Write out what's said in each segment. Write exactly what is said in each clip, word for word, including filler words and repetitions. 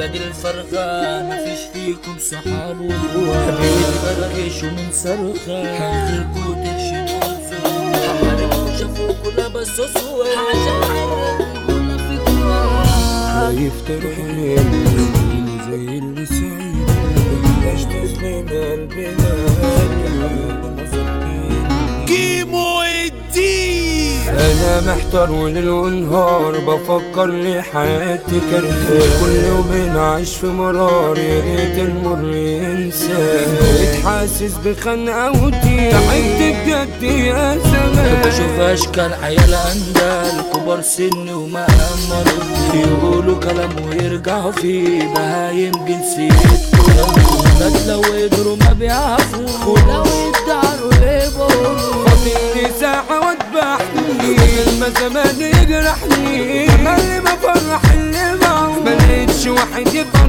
ولاد الفرخة مفيش فيكم صحاب واخوات بيتفركشوا من صرخة هنخلكوا ترشدوا الفرقة حماركوا شافوكوا لابسوا سواد عشان عيركوا فيكوا خايف تروحين زي اللي سعيد بلاش تسلم قلبنا كيمو الدين. انا محتار وليل ونهار بفكر لي حياتي كرخة كل يوم عايش في مرار يا ريت المر ينسى بقيت حاسس بخنقة وضيق تعبت بجد يا زمان بشوف اشكال عيال اندال كبار سن وما امروا يقولوا كلام ويرجعوا فيه بهايم جنسيتكم ولاد لو قدروا ما بيعرفوا ولو يدعروا يبقوا فاضلي ساعة واتبحني كلمة زمان يجرحني اللي بفرح اللي معه ملقتش واحد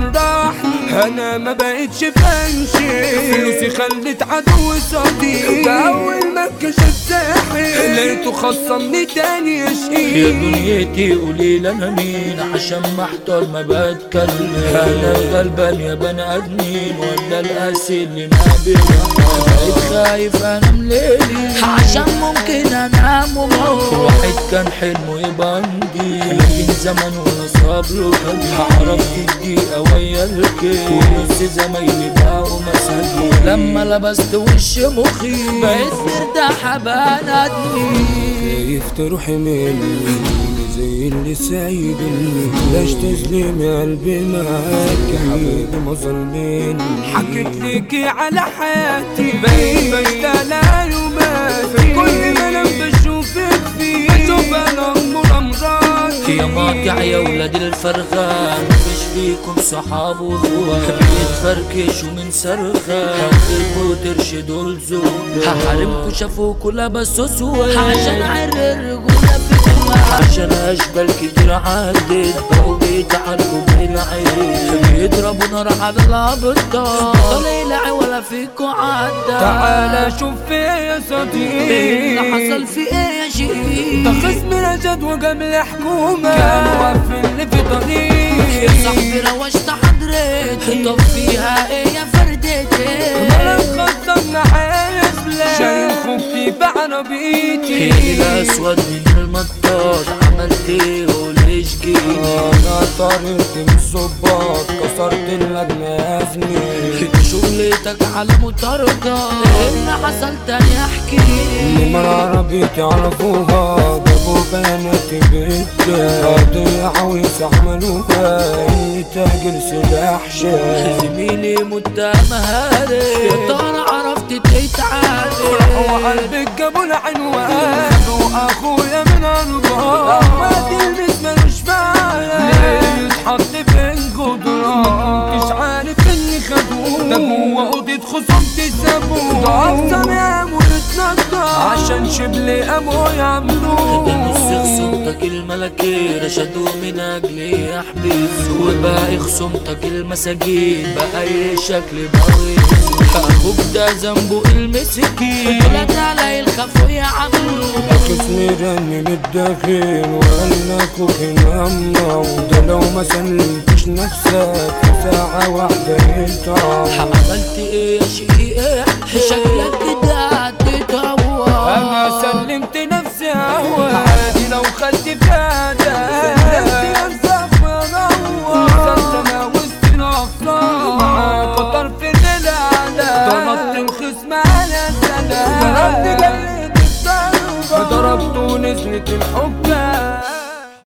يفرحني انا ما بقتش بنشي فلوسي خلت عدو صديق اول ما كشفت ساحل لقيته خصمني تاني يشقي يا دنيتي قوليلي انا مين عشان محتار ما بتكلم انا غلبان يا بني ادمين ولا القاسي اللي ما بيرحم بقيت خايف انام ليلي عشان ممكن انام وموت واحد كان حلمه يبقى عندي لكن زمن وانا صابره كان عرفت الدقيقة ويا الكيف ونص زمايلي بقوا مساجين لما لبست وش مخي بقيت مرتاحة بنادني خايف تروحي مني زي اللي سايبني بلاش تظلمي قلبي معاك يا حبيبي ما ظلمني حكيت ليكي على حياتي بقيت بشتغل يوماتي كل ما انا بشوفك فيه بشوف انا امور امراضي يا ماطع يا ولاد الفرخة مفيش فيكم صحاب واخوات بيتفركشوا من صرخة هنخلكوا ترشدوا الزوج هحارمكوا شافوكوا لابسوا سواد عشان عر الرجولة فيكم عشان اشبال كتير عدت بقوا بيتعاركوا بالعين بيضربوا نار على الابطال طليلعي ولا فيكوا عدى تعالى شوف فيا يا صديقي ايه اللي حصل في ايه يا شيخ ده خصم رشد وجاب حكومة كان واقف اللي في طريقي يا صاحبي روشت حضرتك طب فيها ايه يا فردتي انا مخصمنا حاسبلة شايل خوفتي بعربيتي الاسود من المطاط عملت ايه وليش جيت انا طريقتي من الظباط كسرت اللجنة يا زميلي شغلتك على مطاردة ايه اللي حصل تاني احكي لما العربية تعرفوها جابوا بناتي بيتها قضية عويصة عملوها اني تاجر سلاح شاي زميلي متهم هاري يا ترى عرفت تتعالي وقلبك جابوا العنوان واخويا من اربعة ما تلبس ملوش فعلا ليه يتحط بين جدران مكنتش عارف اني خدوه ده جوا اوضة خصومتي سابوه ده اقسم يا ونتنضر عشان شبلي قاموا يعملوه نص خصومتك الملكي رشدوا من اجلي يحبسوا وباقي خصومتك المساجين بأي شكل بغيظ اخوك ده ذنبه المسكين ولاد علي الخافوا يعملوا خصمي رني من الداخل وقال لك وكلامنا وده لو ما سلمتش نفسك في ساعة واحدة يطلع عملت ايه يا شقيق شكلك كده هتتهوى انا سلمت نفسي هوا عادي لو خدت بجادة سلمت نفسك منور وصلت انا وسط الافكار معاك طرف الليلة ضربت الخصم على السلام ضربت جلد الضربة ضربت ونزلت الحجة